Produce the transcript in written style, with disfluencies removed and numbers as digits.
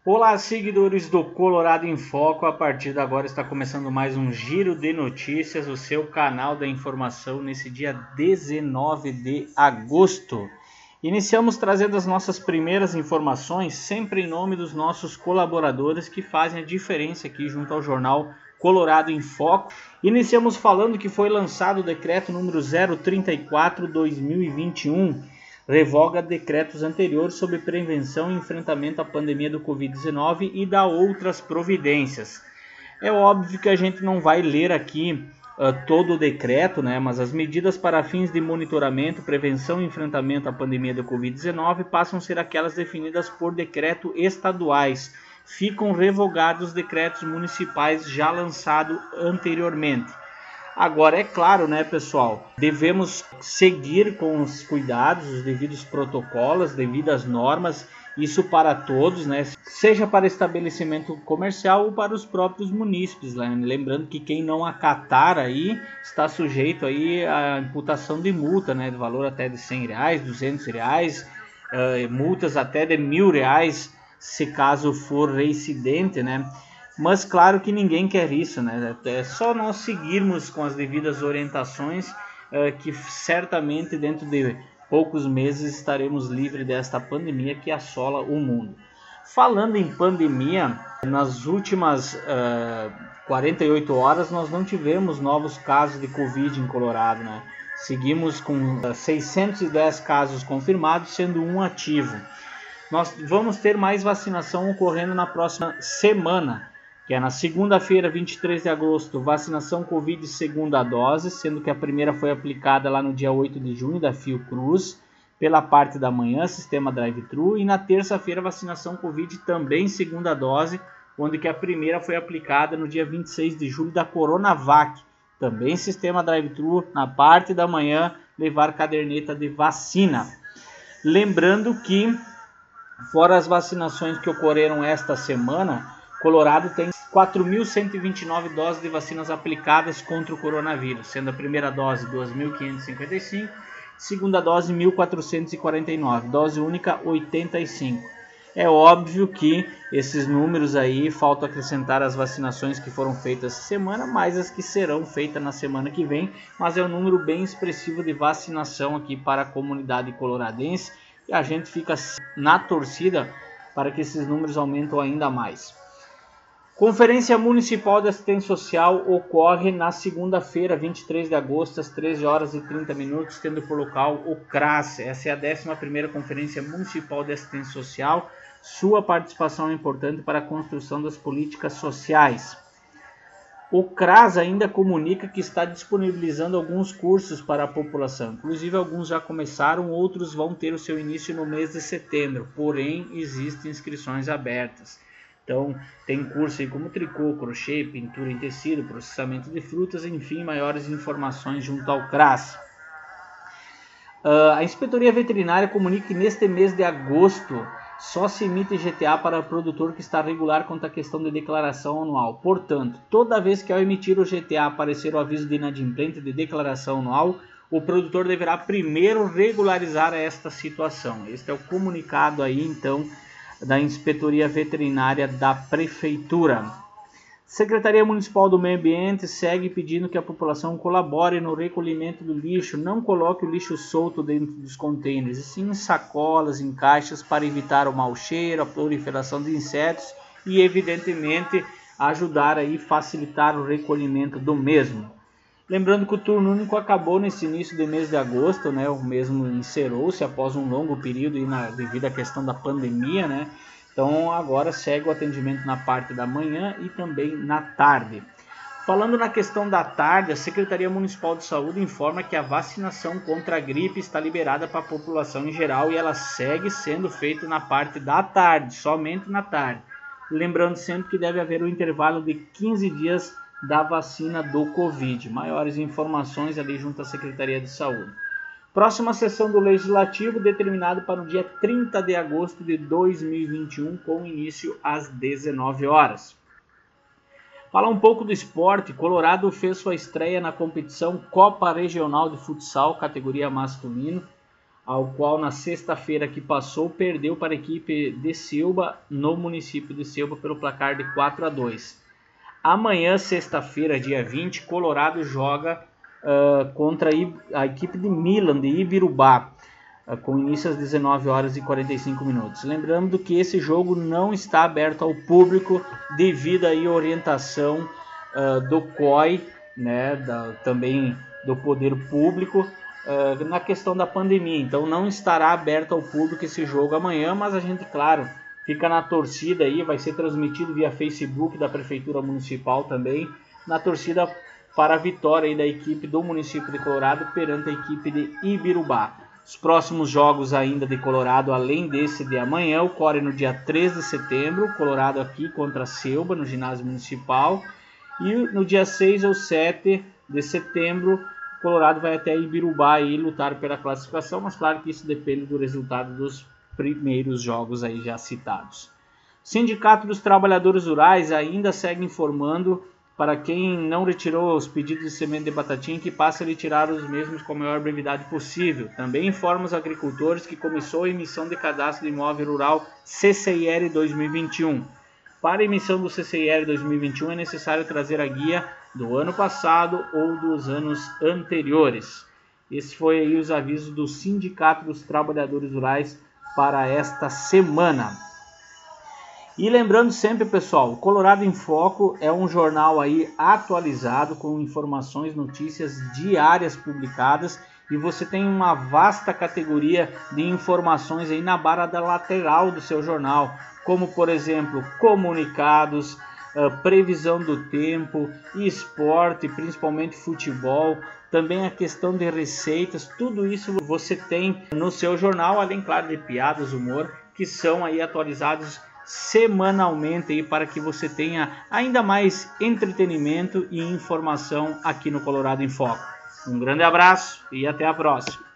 Olá, seguidores do Colorado em Foco. A partir de agora está começando mais um Giro de Notícias, o seu canal da informação nesse dia 19 de agosto. Iniciamos trazendo as nossas primeiras informações, sempre em nome dos nossos colaboradores que fazem a diferença aqui junto ao jornal Colorado em Foco. Iniciamos falando que foi lançado o decreto número 034/2021, revoga decretos anteriores sobre prevenção e enfrentamento à pandemia do Covid-19 e dá outras providências. É óbvio que a gente não vai ler aqui todo o decreto, né? Mas as medidas para fins de monitoramento, prevenção e enfrentamento à pandemia do Covid-19 passam a ser aquelas definidas por decreto estaduais. Ficam revogados os decretos municipais já lançados anteriormente. Agora, é claro, né, pessoal, devemos seguir com os cuidados, os devidos protocolos, devidas normas, isso para todos, né, seja para estabelecimento comercial ou para os próprios munícipes, né? Lembrando que quem não acatar aí está sujeito aí à imputação de multa, né, de valor até de R$100, R$200, multas até de R$1.000, se caso for reincidente, né? Mas claro que ninguém quer isso, né? É só nós seguirmos com as devidas orientações que certamente dentro de poucos meses estaremos livres desta pandemia que assola o mundo. Falando em pandemia, nas últimas 48 horas nós não tivemos novos casos de Covid em Colorado, né? Seguimos com 610 casos confirmados, sendo um ativo. Nós vamos ter mais vacinação ocorrendo na próxima semana, que é na segunda-feira, 23 de agosto, vacinação Covid segunda dose, sendo que a primeira foi aplicada lá no dia 8 de junho da Fiocruz, pela parte da manhã, sistema drive-thru, e na terça-feira, vacinação Covid também segunda dose, onde que a primeira foi aplicada no dia 26 de julho da Coronavac, também sistema drive-thru, na parte da manhã, levar caderneta de vacina. Lembrando que, fora as vacinações que ocorreram esta semana, Colorado tem 4.129 doses de vacinas aplicadas contra o coronavírus, sendo a primeira dose 2.555, segunda dose 1.449, dose única 85. É óbvio que esses números aí, falta acrescentar as vacinações que foram feitas essa semana, mais as que serão feitas na semana que vem, mas é um número bem expressivo de vacinação aqui para a comunidade coloradense e a gente fica na torcida para que esses números aumentem ainda mais. Conferência Municipal de Assistência Social ocorre na segunda-feira, 23 de agosto, às 13 horas e 30 minutos, tendo por local o CRAS. Essa é a 11ª Conferência Municipal de Assistência Social. Sua participação é importante para a construção das políticas sociais. O CRAS ainda comunica que está disponibilizando alguns cursos para a população. Inclusive, alguns já começaram, outros vão ter o seu início no mês de setembro. Porém, existem inscrições abertas. Então, tem curso aí como tricô, crochê, pintura em tecido, processamento de frutas, enfim, maiores informações junto ao CRAS. A Inspetoria Veterinária comunica que neste mês de agosto só se emite GTA para o produtor que está regular quanto à questão de declaração anual. Portanto, toda vez que ao emitir o GTA aparecer o aviso de inadimplente de declaração anual, o produtor deverá primeiro regularizar esta situação. Este é o comunicado aí, então, da Inspetoria Veterinária da Prefeitura. Secretaria Municipal do Meio Ambiente segue pedindo que a população colabore no recolhimento do lixo, não coloque o lixo solto dentro dos contêineres, e sim em sacolas, em caixas, para evitar o mau cheiro, a proliferação de insetos e, evidentemente, ajudar aí facilitar o recolhimento do mesmo. Lembrando que o turno único acabou nesse início do mês de agosto, né? O mesmo encerrou-se após um longo período devido à questão da pandemia, né? Então agora segue o atendimento na parte da manhã e também na tarde. Falando na questão da tarde, a Secretaria Municipal de Saúde informa que a vacinação contra a gripe está liberada para a população em geral e ela segue sendo feita na parte da tarde, somente na tarde. Lembrando sempre que deve haver um intervalo de 15 dias da vacina do Covid. Maiores informações ali junto à Secretaria de Saúde. Próxima sessão do Legislativo determinado para o dia 30 de agosto de 2021, com início às 19 horas. Falar um pouco do esporte, Colorado fez sua estreia na competição Copa Regional de Futsal, categoria masculino. ao qual na sexta-feira que passou perdeu para a equipe de Silba no município de Silba pelo placar de 4-2. Amanhã, sexta-feira, dia 20, Colorado joga contra a equipe de Milan de Ibirubá, com início às 19 horas e 45 minutos. Lembrando que esse jogo não está aberto ao público devido à orientação do COI, né, também do poder público, na questão da pandemia. Então não estará aberto ao público esse jogo amanhã, mas a gente, claro, fica na torcida aí, vai ser transmitido via Facebook da Prefeitura Municipal também, na torcida para a vitória aí da equipe do município de Colorado perante a equipe de Ibirubá. Os próximos jogos ainda de Colorado, além desse de amanhã, ocorrem no dia 3 de setembro, Colorado aqui contra a Silba, no ginásio municipal, e no dia 6 ou 7 de setembro, Colorado vai até Ibirubá e lutar pela classificação, mas claro que isso depende do resultado dos primeiros jogos aí já citados. O Sindicato dos Trabalhadores Rurais ainda segue informando para quem não retirou os pedidos de semente de batatinha que passe a retirar os mesmos com a maior brevidade possível. Também informa os agricultores que começou a emissão de cadastro de imóvel rural CCIR 2021. Para a emissão do CCIR 2021 é necessário trazer a guia do ano passado ou dos anos anteriores. Esse foi aí os avisos do Sindicato dos Trabalhadores Rurais para esta semana. E lembrando sempre, pessoal, o Colorado em Foco é um jornal aí atualizado com informações, notícias diárias publicadas, e você tem uma vasta categoria de informações aí na barra da lateral do seu jornal, como por exemplo, comunicados, previsão do tempo, esporte, principalmente futebol, também a questão de receitas, tudo isso você tem no seu jornal, além, claro, de piadas, humor, que são aí atualizados semanalmente aí para que você tenha ainda mais entretenimento e informação aqui no Colorado em Foco. Um grande abraço e até a próxima.